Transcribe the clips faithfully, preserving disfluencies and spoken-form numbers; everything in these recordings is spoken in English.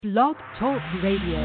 Blog Talk Radio.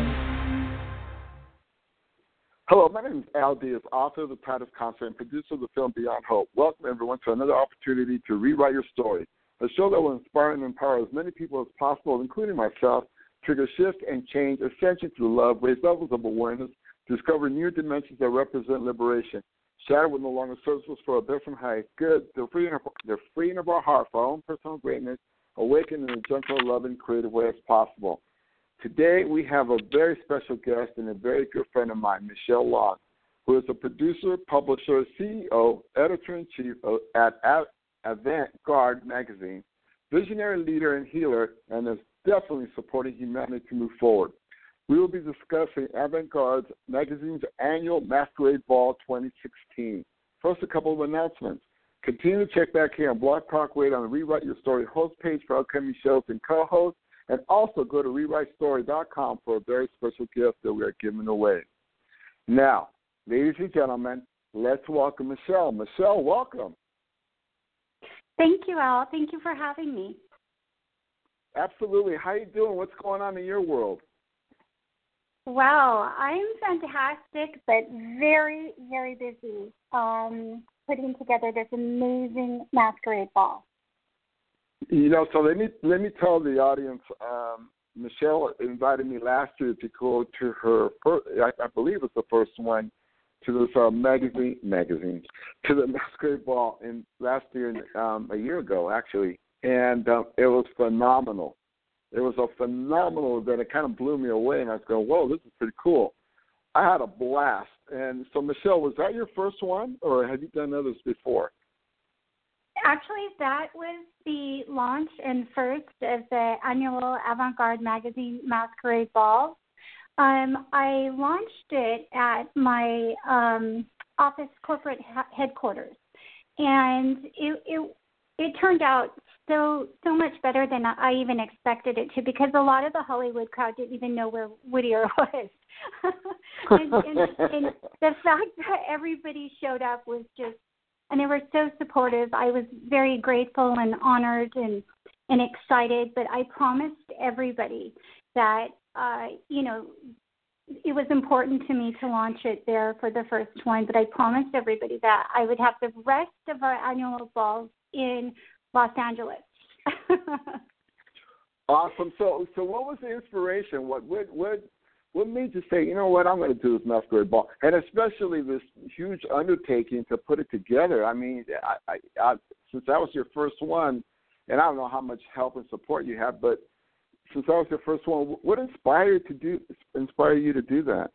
Hello, my name is Al Diaz, author of The Practice Concept and producer of the film Beyond Hope. Welcome, everyone, to another opportunity to rewrite your story, a show that will inspire and empower as many people as possible, including myself, trigger shift and change, ascension through love, raise levels of awareness, discover new dimensions that represent liberation, shatter what no longer serves us for a different highest good, the freeing of, the freeing of our heart for our own personal greatness, awaken in a gentle, loving, creative way as possible. Today, we have a very special guest and a very good friend of mine, Michelle Long, who is a producer, publisher, C E O, editor-in-chief at Avant-Garde Magazine, visionary leader and healer, and is definitely supporting humanity to move forward. We will be discussing Avant-Garde Magazine's annual Masquerade Ball twenty sixteen. First, a couple of announcements. Continue to check back here on Blog Talk Radio on the Rewrite Your Story host page for upcoming shows and co-hosts. And also go to rewrite story dot com for a very special gift that we are giving away. Now, ladies and gentlemen, let's welcome Michelle. Michelle, welcome. Thank you, Al. Thank you for having me. Absolutely. How you doing? What's going on in your world? Well, I'm fantastic, but very, very busy um, putting together this amazing masquerade ball. You know, so let me let me tell the audience. Um, Michelle invited me last year to go to her first, I, I believe it's the first one, to this uh, magazine magazine to the Masquerade Ball in last year, um, a year ago actually, and um, it was phenomenal. It was a phenomenal event. It kind of blew me away, and I was going, "Whoa, this is pretty cool." I had a blast. And so, Michelle, was that your first one, or have you done others before? Actually, that was the launch and first of the annual Avant-Garde Magazine Masquerade Ball. Um, I launched it at my um, office corporate ha- headquarters, and it, it it turned out so so much better than I even expected it to, because a lot of the Hollywood crowd didn't even know where Whittier was. and, and, and the fact that everybody showed up was just, and they were so supportive. I was very grateful and honored and, and excited, but I promised everybody that, uh, you know, it was important to me to launch it there for the first one, but I promised everybody that I would have the rest of our annual balls in Los Angeles. Awesome. So, so what was the inspiration? What, what, what, what made you say, you know what, I'm going to do this masquerade ball, and especially this huge undertaking to put it together? I mean, I, I, I, since that was your first one, and I don't know how much help and support you have, but since that was your first one, what inspired to do inspire you to do that?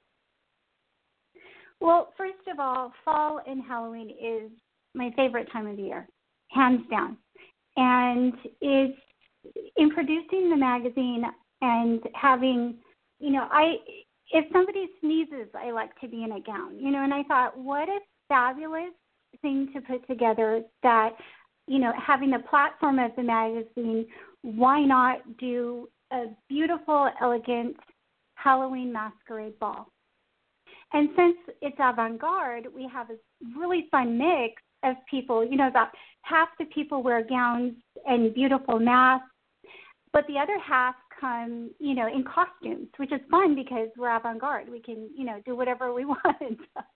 Well, first of all, fall and Halloween is my favorite time of the year, hands down. And it's in producing the magazine and having, you know, I if somebody sneezes, I like to be in a gown, you know, and I thought, what a fabulous thing to put together that, you know, having the platform of the magazine, why not do a beautiful, elegant Halloween masquerade ball? And since it's avant-garde, we have a really fun mix of people. You know, about half the people wear gowns and beautiful masks, but the other half come, you know, in costumes, which is fun because we're avant-garde. We can, you know, do whatever we want.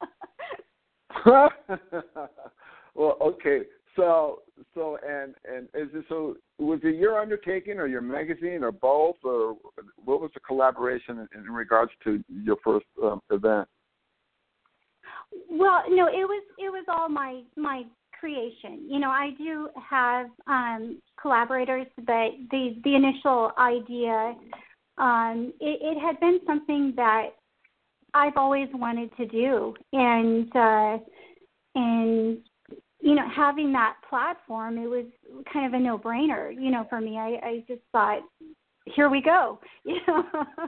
Well, okay. So, so, and and is it so? Was it your undertaking, or your magazine, or both, or what was the collaboration in, in regards to your first um, event? Well, no, it was it was all my my creation. You know, I do have um, collaborators, but the the initial idea, um, it, it had been something that I've always wanted to do, and uh, and you know, having that platform, it was kind of a no-brainer. You know, for me, I, I just thought, here we go. You know.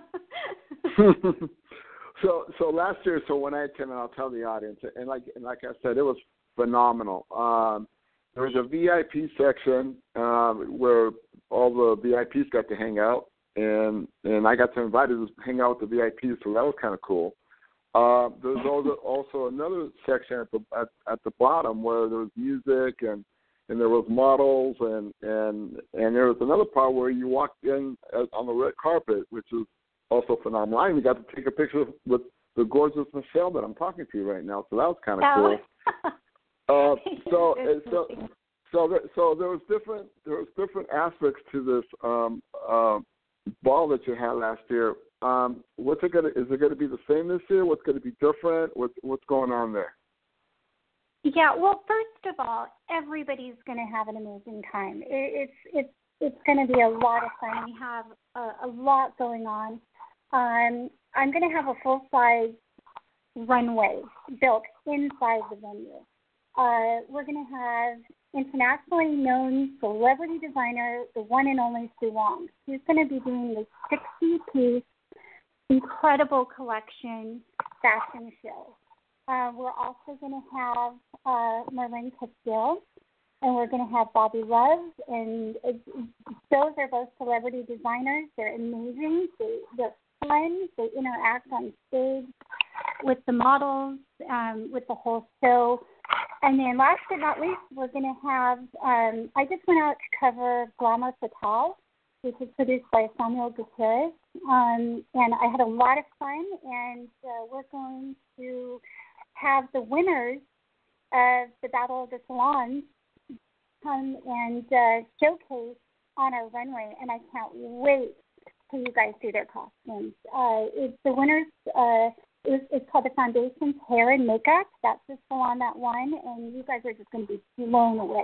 So, so last year, so when I attended, I'll tell the audience, and like, and like I said, it was phenomenal. Um, there was a V I P section um, where all the V I Ps got to hang out, and and I got to invite to hang out with the V I Ps, so that was kind of cool. Uh, there's also, also another section at the at, at the bottom where there was music and and there was models, and and and there was another part where you walked in as, on the red carpet, which is also phenomenal. I even got to take a picture with the gorgeous Michelle that I'm talking to you right now, so that was kind of oh. cool. uh, so so so there, so there was different there was different aspects to this um, uh, ball that you had last year. Um, what's it gonna? Is it going to be the same this year? What's going to be different? What's what's going on there? Yeah, well, first of all, everybody's going to have an amazing time. It, it's it's it's going to be a lot of fun. We have a, a lot going on. Um, I'm going to have a full size runway built inside the venue. Uh, we're going to have internationally known celebrity designer, the one and only Sue Wong. She's going to be doing the sixty-piece incredible collection fashion show. Uh, we're also going to have uh, Merlin Castile, and we're going to have Bobby Love, and uh, those are both celebrity designers. They're amazing. They, they're fun. They interact on stage with the models, um, with the whole show. And then last but not least, we're going to have, um, I just went out to cover Glamour Fatale, which is produced by Samuel Gutierrez. Um, and I had a lot of fun, and uh, we're going to have the winners of the Battle of the Salons come and uh, showcase on our runway, and I can't wait till you guys see their costumes. Uh, it's the winners, uh, it's, it's called the Foundations Hair and Makeup. That's the salon that won, and you guys are just going to be blown away.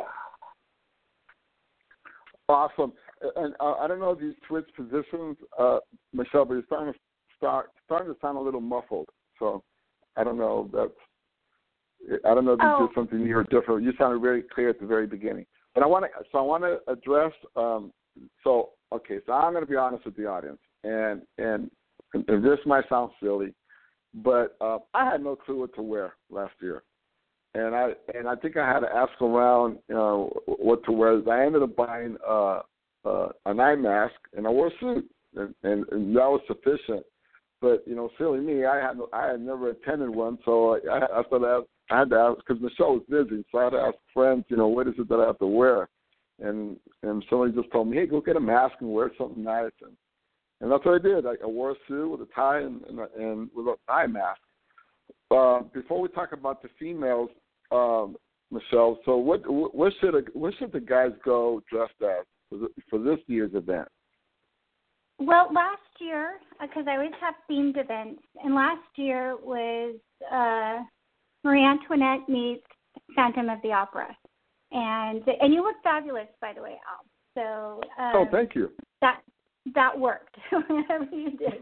Awesome. And uh, I don't know if you switch positions, uh, Michelle, but you're starting to start starting to sound a little muffled. So I don't know if that's I don't know if you oh. did something new or different. You sounded very clear at the very beginning. But I want to so I want to address. Um, so okay, so I'm going to be honest with the audience, and and, and this might sound silly, but uh, I had no clue what to wear last year. And I and I think I had to ask around, you know, what to wear. I ended up buying uh, uh, an eye mask, and I wore a suit, and, and, and that was sufficient. But you know, silly me, I had I had never attended one, so I, I started ask, I had to ask because Michelle was busy, so I had to ask friends, you know, what is it that I have to wear? And and somebody just told me, hey, go get a mask and wear something nice, and and that's what I did. I, I wore a suit with a tie and and, and with an eye mask. Uh, before we talk about the females. Um, Michelle, so what what should a, what should the guys go dressed as for, the, for this year's event? Well, last year, because I always have themed events, and last year was uh, Marie Antoinette meets Phantom of the Opera, and and you look fabulous, by the way, Al. So um, oh, thank you. That that worked. Whatever you did.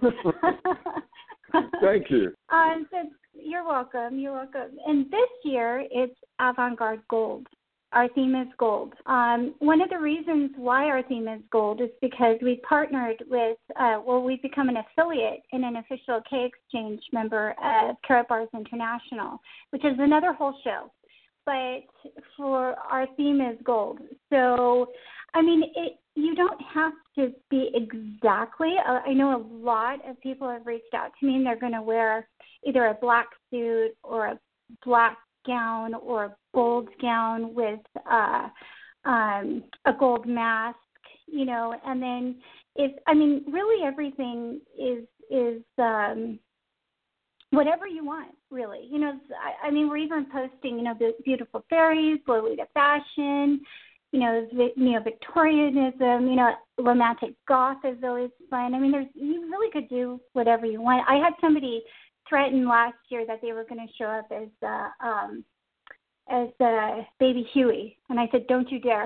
Thank you. Um, so you're welcome. You're welcome. And this year, it's Avant-Garde Gold. Our theme is gold. Um, one of the reasons why our theme is gold is because we partnered with, uh, well, we've become an affiliate and an official K-Exchange member of Karatbars International, which is another whole show. But for our theme is gold. So, I mean, it, you don't have to be exactly. Uh, I know a lot of people have reached out to me and they're going to wear either a black suit or a black gown or a gold gown with uh, um, a gold mask, you know, and then if, I mean, really everything is, is um, whatever you want, really. You know, I, I mean, we're even posting, you know, the beautiful fairies, Lolita fashion, you know, neo-Victorianism, you know, romantic goth is always fun. I mean, there's you really could do whatever you want. I had somebody threaten last year that they were going to show up as uh, um, as uh, Baby Huey, and I said, "Don't you dare!"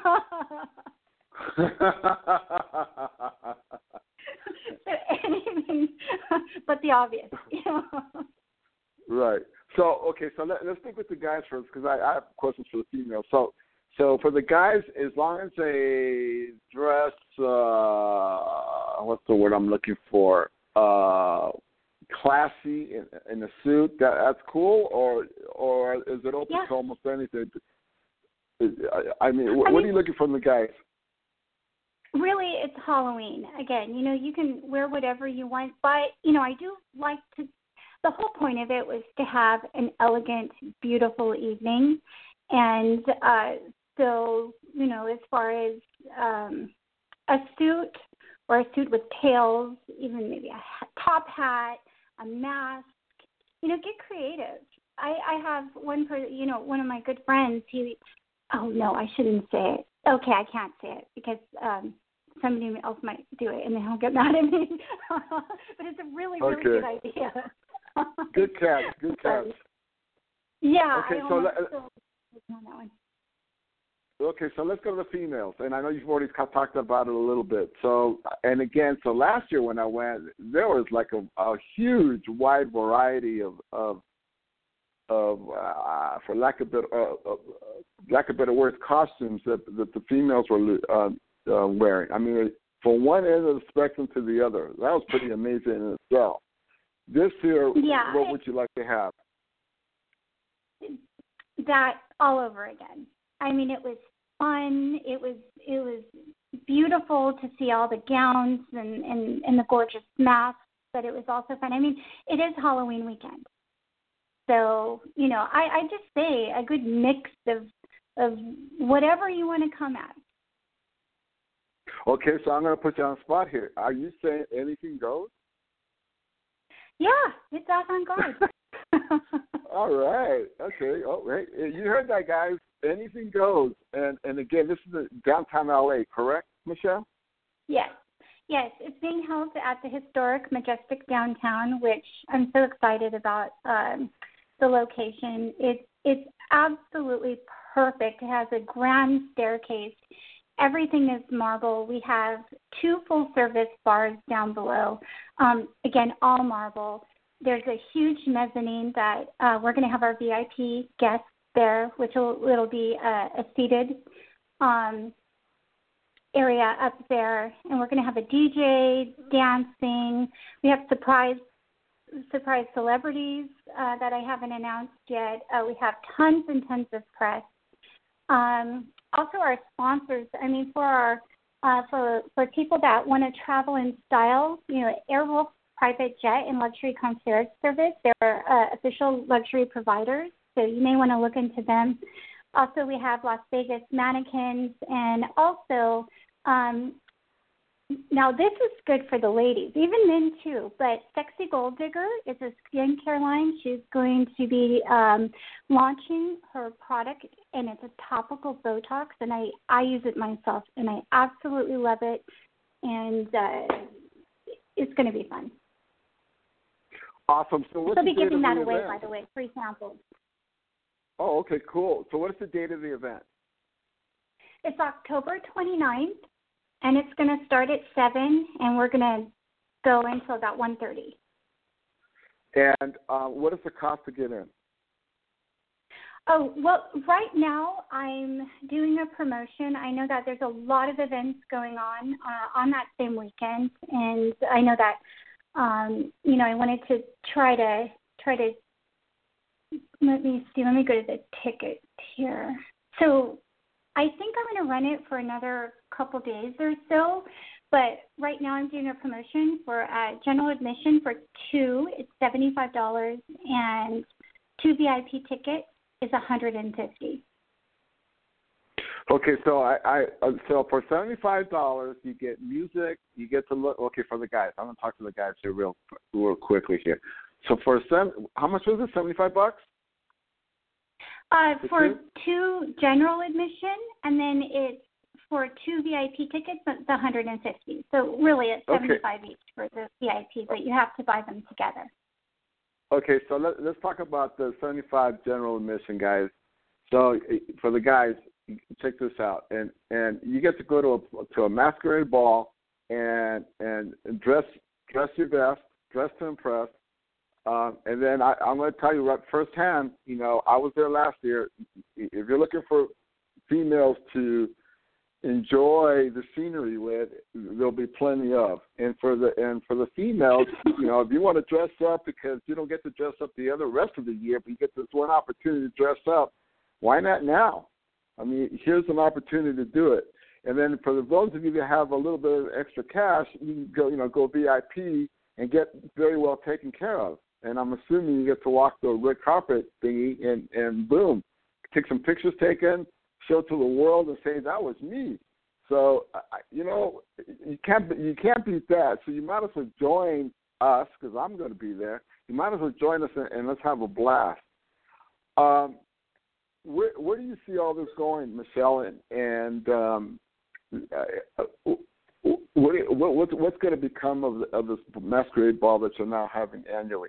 Anything but the obvious, you know. Right. So, okay. So let, let's stick with the guys first because I, I have questions for the females. So. So for the guys, as long as they dress, uh, what's the word I'm looking for? Uh, classy in, in a suit. That that's cool, or or is it open yeah. to almost anything? I, I mean, what, I what mean, are you looking from the guys? Really, it's Halloween. Again, you know, you can wear whatever you want, but you know, I do like to. The whole point of it was to have an elegant, beautiful evening, and uh, So, you know, as far as um, a suit or a suit with tails, even maybe a ha- top hat, a mask, you know, get creative. I, I have one for, you know, one of my good friends, he, oh, no, I shouldn't say it. Okay, I can't say it because um, somebody else might do it and then he'll get mad at me. But it's a really, really okay. good idea. Good catch, good catch. Yeah, okay, I so almost let, still on that one. Okay, so let's go to the females, and I know you've already talked about it a little bit. So, and again, so last year when I went, there was like a, a huge, wide variety of of, of uh, for lack of better, uh, uh, lack of better words, costumes that that the females were uh, uh, wearing. I mean, from one end of the spectrum to the other, that was pretty amazing in itself. This year, yeah, what would you like to have? That all over again. I mean, it was fun. It was it was beautiful to see all the gowns and, and, and the gorgeous masks, but it was also fun. I mean, it is Halloween weekend. So, you know, I, I just say a good mix of of whatever you want to come at. Okay, so I'm going to put you on the spot here. Are you saying anything goes? Yeah, it's avant-garde. All right. Okay. Oh, hey, you heard that, guys. Anything goes. And and again, this is the downtown L A, correct, Michelle? Yes. Yes, it's being held at the historic Majestic Downtown, which I'm so excited about um, the location. It's it's absolutely perfect. It has a grand staircase. Everything is marble. We have two full-service bars down below. Um, again, all marble. There's a huge mezzanine that uh, we're going to have our V I P guests there, which will it'll be a, a seated um, area up there, and we're going to have a D J dancing. We have surprise surprise celebrities uh, that I haven't announced yet. Uh, we have tons and tons of press. Um, also, our sponsors. I mean, for our uh, for for people that want to travel in style, you know, Airwolf Private Jet and Luxury Concierge Service. They're uh, official luxury providers, so you may want to look into them. Also, we have Las Vegas Mannequins, and also, um, now this is good for the ladies, even men too, but Sexy Gold Digger is a skincare line. She's going to be um, launching her product, and it's a topical Botox, and I, I use it myself, and I absolutely love it, and uh, it's going to be fun. Awesome. So what's They'll the be date giving of that the away, event? by the way, free samples. Oh, okay, cool. So what is the date of the event? It's October twenty-ninth, and it's going to start at seven, and we're going to go until about one thirty. And uh, what is the cost to get in? Oh, well, right now I'm doing a promotion. I know that there's a lot of events going on uh, on that same weekend, and I know that, um, you know, I wanted to try to, try to, let me see, let me go to the ticket here. So I think I'm going to run it for another couple days or so, but right now I'm doing a promotion for uh, general admission for two. It's seventy-five dollars, and two V I P tickets is one hundred fifty dollars. Okay, so I, I uh, so for seventy-five dollars you get music, you get to look. Okay, for the guys, I'm gonna talk to the guys here real, real quickly here. So for seven, how much was it? Seventy-five bucks. Uh, for for two? two general admission, and then it's for two V I P tickets, the one hundred fifty. So really, it's seventy-five okay. each for the V I P, but you have to buy them together. Okay, so let, let's talk about the seventy-five general admission, guys. So for the guys, check this out, and and you get to go to a to a masquerade ball and and dress dress your best, dress to impress, um, and then I, I'm going to tell you right firsthand. You know, I was there last year. If you're looking for females to enjoy the scenery with, there'll be plenty of. And for the and for the females, you know, if you want to dress up because you don't get to dress up the other rest of the year, but you get this one opportunity to dress up, why not now? I mean, here's an opportunity to do it. And then for those of you that have a little bit of extra cash, you can go, you know, go V I P and get very well taken care of. And I'm assuming you get to walk the red carpet thingy and, and boom, take some pictures taken, show to the world and say that was me. So you know you can't you can't beat that. So you might as well join us because I'm going to be there. You might as well join us and, and let's have a blast. Um, where where do you see all this going, Michelle? And, and um, uh, what, what what's going to become of of this masquerade ball that you're now having annually?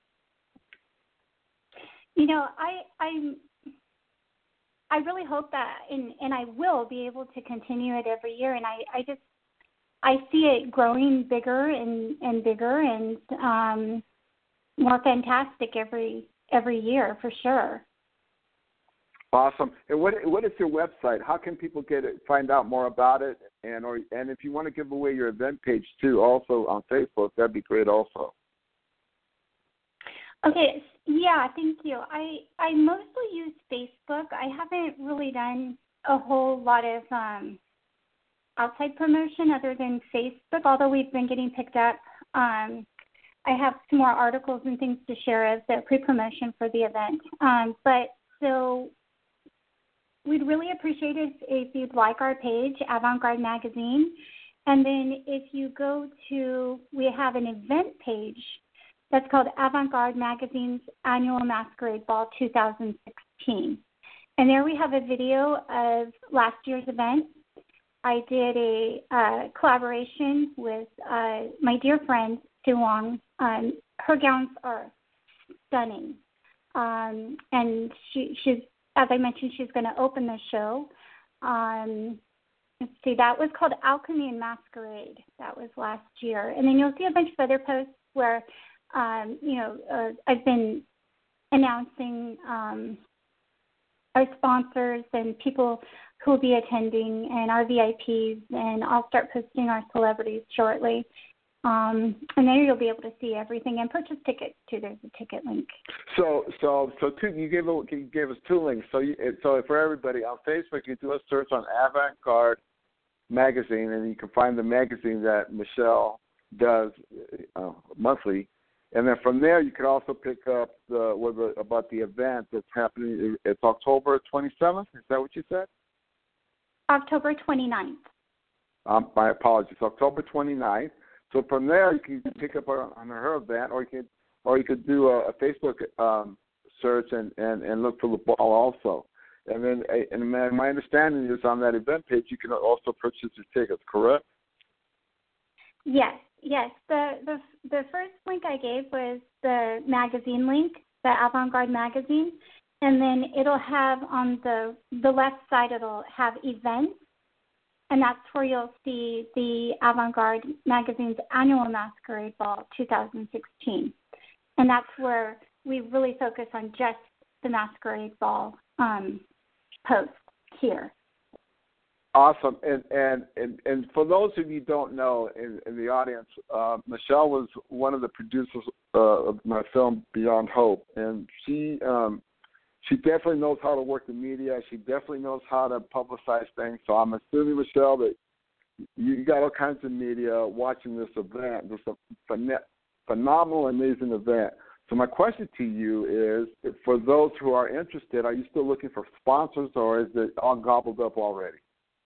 You know, I I'm. I really hope that, and, and I will be able to continue it every year. And I, I just, I see it growing bigger and, and bigger and um, more fantastic every every year for sure. Awesome. And what what is your website? How can people get it, find out more about it? And or and if you want to give away your event page too, also on Facebook, that'd be great also. Okay, yeah, thank you. I, I mostly use Facebook. I haven't really done a whole lot of um, outside promotion other than Facebook, although we've been getting picked up. Um, I have some more articles and things to share as the pre-promotion for the event. Um, but so we'd really appreciate it if you'd like our page, Avant-Garde Magazine. And then if you go to, we have an event page that's called Avant-Garde Magazine's Annual Masquerade Ball two thousand sixteen. And there we have a video of last year's event. I did a uh, collaboration with uh, my dear friend, Sue Wong. Um, her gowns are stunning. Um, and she, she's, as I mentioned, she's going to open the show. Um, let's see, that was called Alchemy and Masquerade. That was last year. And then you'll see a bunch of other posts where Um, you know, uh, I've been announcing um, our sponsors and people who will be attending and our V I Ps, and I'll start posting our celebrities shortly. Um, and there you'll be able to see everything and purchase tickets too. There's a ticket link. So, so, so two. You gave you gave us two links. So, you, so for everybody on Facebook, you do a search on Avant-Garde Magazine, and you can find the magazine that Michelle does uh, monthly. And then from there, you could also pick up the, what the about the event that's happening. It's October twenty-seventh. Is that what you said? October twenty-ninth. Um, my apologies. October twenty-ninth. So from there, you can pick up on, on her event, or you could, or you could do a, a Facebook um, search and, and, and look for the ball also. And then, and my understanding is on that event page, you can also purchase your tickets. Correct? Yes. Yes, the, the the first link I gave was the magazine link, the Avant-Garde Magazine, and then it'll have on the the left side, it'll have events, and that's where you'll see the Avant-Garde Magazine's Annual Masquerade Ball two thousand sixteen, and that's where we really focus on just the Masquerade Ball um, post here. Awesome, and and, and and for those of you who don't know in, in the audience, uh, Michelle was one of the producers uh, of my film Beyond Hope, and she um, she definitely knows how to work the media. She definitely knows how to publicize things. So I'm assuming, Michelle, that you got all kinds of media watching this event, this a phenomenal, amazing event. So my question to you is, for those who are interested, are you still looking for sponsors, or is it all gobbled up already?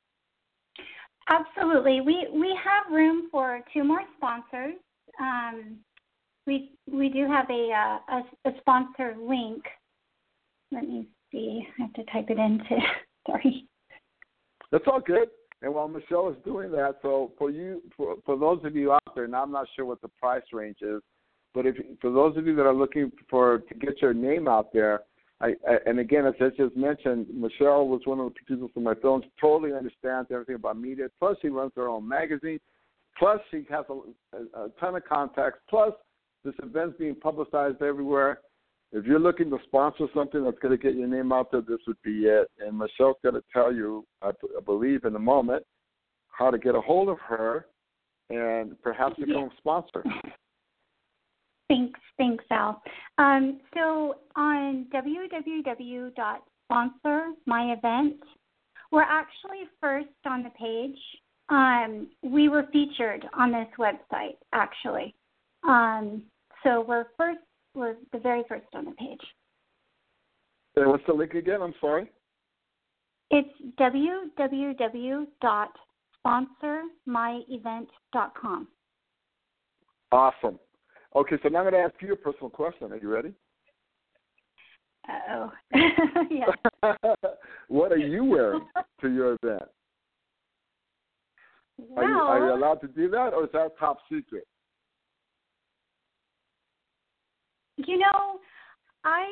Absolutely. We we have room for two more sponsors. Um, we we do have a, uh, a a sponsor link. Let me see. I have to type it into. Sorry. That's all good. And while Michelle is doing that, so for you, for, for those of you out there, and I'm not sure what the price range is, but if for those of you that are looking for to get your name out there, I, I, and again, as I just mentioned, Michelle was one of the producers of my films, totally understands everything about media, plus she runs her own magazine, plus she has a, a, a ton of contacts, plus this event's being publicized everywhere. If you're looking to sponsor something that's going to get your name out there, this would be it. And Michelle's going to tell you, I, I believe in a moment, how to get a hold of her and perhaps become a sponsor. Thanks, thanks, Al. Um, so on w w w dot sponsor my event, we're actually first on the page. Um, we were featured on this website, actually. Um, so we're first, we're the very first on the page. And what's the link again? I'm sorry. It's w w w dot sponsor my event dot com. Awesome. Okay, so now I'm going to ask you a personal question. Are you ready? Uh-oh. Yes. What are you wearing to your event? Well, are, you, are you allowed to do that, or is that top secret? You know, I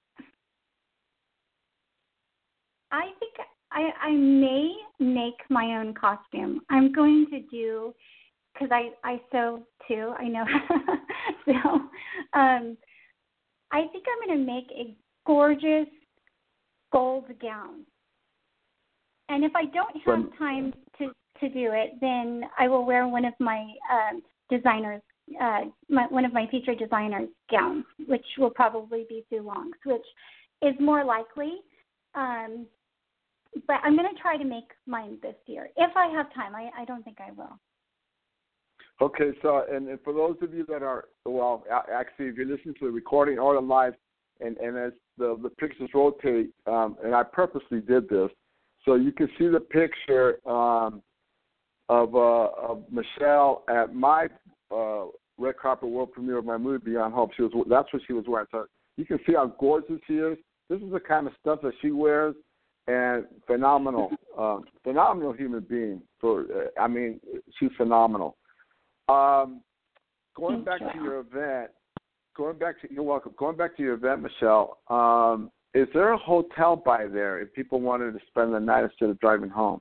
I think I, I may make my own costume. I'm going to do, because I, I sew too, I know. so um, I think I'm going to make a gorgeous gold gown. And if I don't have time to, to do it, then I will wear one of my um, designers, uh, my, one of my featured designers' gowns, which will probably be Sue Long's, which is more likely. Um, but I'm going to try to make mine this year. If I have time, I, I don't think I will. Okay, so, and, and for those of you that are, well, actually, if you're listening to the recording or the live, and, and as the, the pictures rotate, um, and I purposely did this, so you can see the picture um, of, uh, of Michelle at my uh, red carpet world premiere of my movie Beyond Hope. She was, that's what she was wearing. So you can see how gorgeous she is. This is the kind of stuff that she wears, and phenomenal, um, phenomenal human being. For uh, I mean, she's phenomenal. Um, going back to your event, going back to you're welcome. Going back to your event, Michelle. Um, is there a hotel by there if people wanted to spend the night instead of driving home?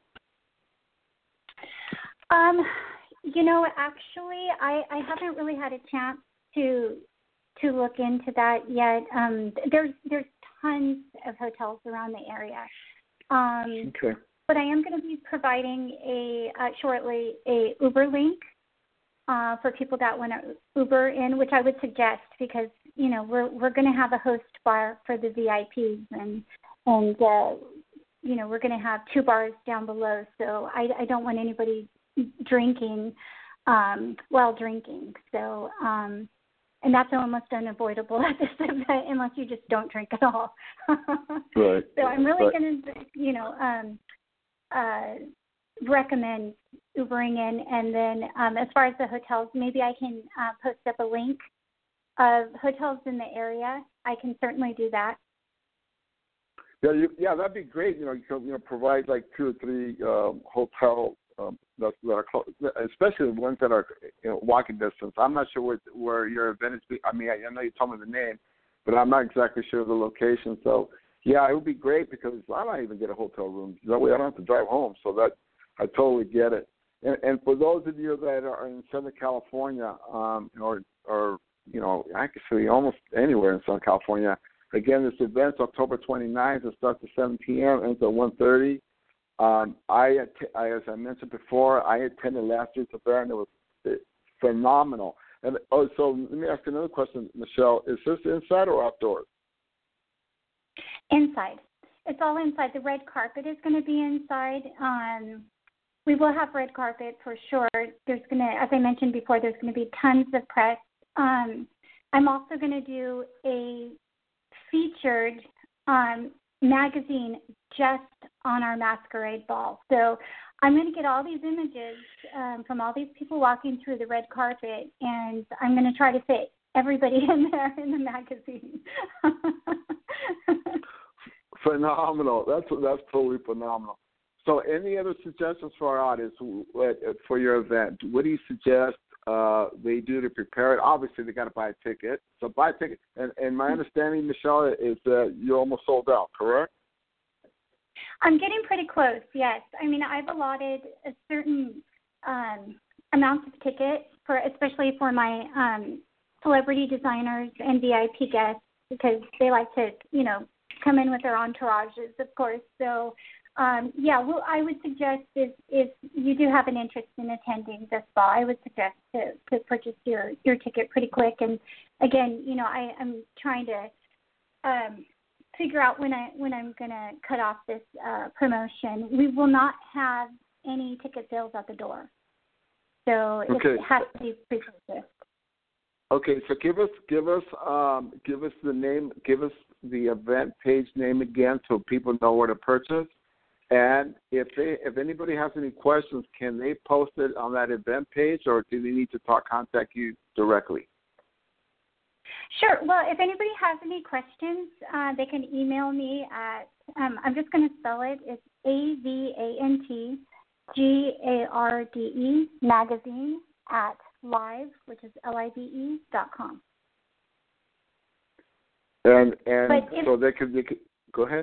Um, you know, actually, I, I haven't really had a chance to to look into that yet. Um, there's there's tons of hotels around the area. Um, okay. But I am going to be providing a uh, shortly a Uber link uh, for people that want to Uber in, which I would suggest because you know we're we're going to have a host bar for the V I Ps and and uh, you know we're going to have two bars down below, so I, I don't want anybody drinking um, while drinking. So. Um, And that's almost unavoidable at this event unless you just don't drink at all. Right. So I'm really right. going to, you know, um, uh, recommend Ubering in. And then um, as far as the hotels, maybe I can uh, post up a link of hotels in the area. I can certainly do that. Yeah, you, yeah, that'd be great. You know, you can you know provide like two or three um, hotel um, that, that are close, especially the ones that are you know walking distance. I'm not sure where, where your event is. I mean, I, I know you told me the name, but I'm not exactly sure of the location. So yeah, it would be great because I might even get a hotel room. That way, I don't have to drive home. So that I totally get it. And, and for those of you that are in Southern California, um, or or you know, actually almost anywhere in Southern California. Again, this event's October twenty-ninth. It starts at seven p.m. ends at one thirty. Um, I, I, as I mentioned before, I attended last year's event. It was phenomenal. And oh, so let me ask you another question, Michelle. Is this inside or outdoors? Inside. It's all inside. The red carpet is going to be inside. Um, we will have red carpet for sure. There's going to, as I mentioned before, there's going to be tons of press. Um, I'm also going to do a featured um, magazine just on our masquerade ball. So I'm going to get all these images um, from all these people walking through the red carpet, and I'm going to try to fit everybody in there in the magazine. Phenomenal. That's that's totally phenomenal. So any other suggestions for our audience for your event? What do you suggest uh, they do to prepare it? Obviously, they got to buy a ticket. So buy a ticket. And, and my understanding, Michelle, is that you're almost sold out, correct? I'm getting pretty close, yes. I mean, I've allotted a certain um, amount of tickets, for, especially for my um, celebrity designers and V I P guests, because they like to, you know, come in with their entourages, of course. So, um, yeah, well, I would suggest if, if you do have an interest in attending this fall, I would suggest to, to purchase your, your ticket pretty quick. And, again, you know, I, I'm trying to um, – figure out when I when I'm gonna cut off this uh, promotion. We will not have any ticket sales at the door, so okay. it has to be pre-purchased. Okay, so give us give us um, give us the name, give us the event page name again, so people know where to purchase. And if they, if anybody has any questions, can they post it on that event page, or do they need to talk contact you directly? Sure. Well, if anybody has any questions, uh, they can email me at, um, I'm just going to spell it. It's A V A N T G A R D E, magazine, at live, which is L I V E, dot com. And and if, so they could, they could, go ahead.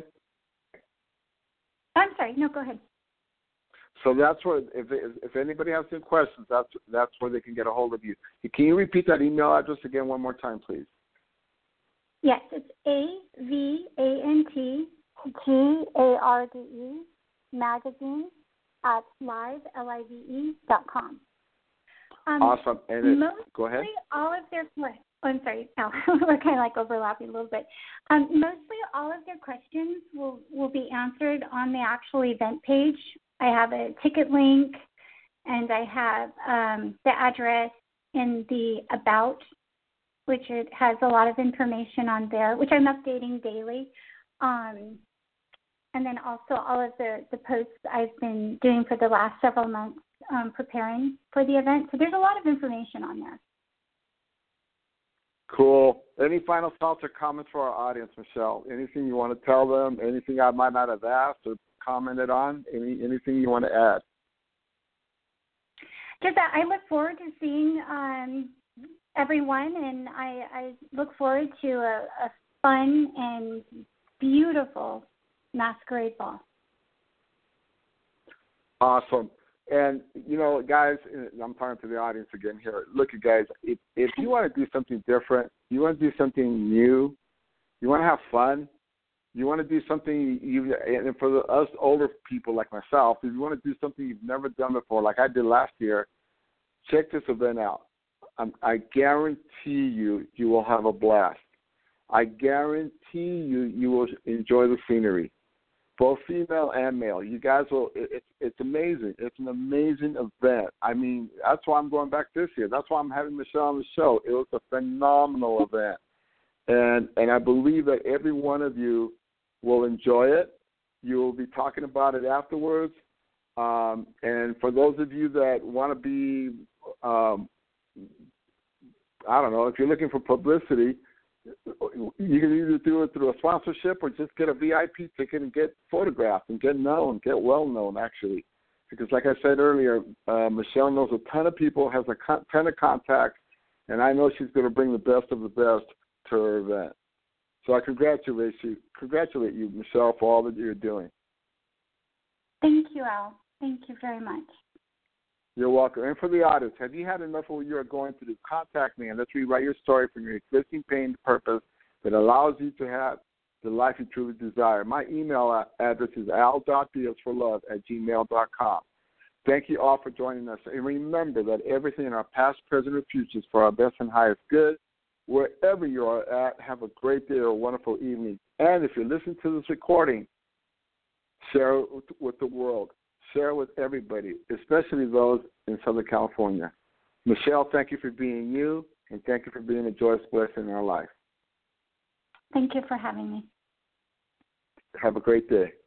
I'm sorry. No, go ahead. So that's where, if if anybody has any questions, that's that's where they can get a hold of you. Can you repeat that email address again one more time, please? Yes, it's A V A N T G A R D E, magazine, at live, L I V E, dot com. Um, awesome. And it, mostly go ahead. all of their, oh, I'm sorry, Al, we're kind of like overlapping a little bit. Um, mostly all of their questions will, will be answered on the actual event page. I have a ticket link, and I have um, the address in the About, which it has a lot of information on there, which I'm updating daily. Um, and then also all of the, the posts I've been doing for the last several months um, preparing for the event. So there's a lot of information on there. Cool. Any final thoughts or comments for our audience, Michelle? Anything you want to tell them? Anything I might not have asked or commented on? Any anything you want to add? Just that I look forward to seeing um, everyone, and I, I look forward to a, a fun and beautiful masquerade ball. Awesome. And, you know, guys, I'm talking to the audience again here. Look, you guys, if, if you want to do something different, you want to do something new, you want to have fun, you want to do something, you, and for the, us older people like myself, if you want to do something you've never done before, like I did last year, check this event out. Um, I guarantee you, you will have a blast. I guarantee you, you will enjoy the scenery, both female and male. You guys will, it, it, it's amazing. It's an amazing event. I mean, that's why I'm going back this year. That's why I'm having Michelle on the show. It was a phenomenal event. And and I believe that every one of you will enjoy it. You will be talking about it afterwards. Um, and for those of you that want to be, um, I don't know, if you're looking for publicity, you can either do it through a sponsorship or just get a V I P ticket and get photographed and get known, get well known, actually. Because like I said earlier, uh, Michelle knows a ton of people, has a con- ton of contacts, and I know she's going to bring the best of the best to her event. So I congratulate you, congratulate you, Michelle, for all that you're doing. Thank you, Al. Thank you very much. You're welcome. And for the audience, have you had enough of what you're going through? Contact me and let's rewrite your story from your existing pain to purpose that allows you to have the life you truly desire. My email address is al dot diaz for love at gmail dot com. Thank you all for joining us. And remember that everything in our past, present, or future is for our best and highest good. Wherever you are at, have a great day or a wonderful evening. And if you're listening to this recording, share it with the world. Share it with everybody, especially those in Southern California. Michelle, thank you for being you, and thank you for being a joyous blessing in our life. Thank you for having me. Have a great day.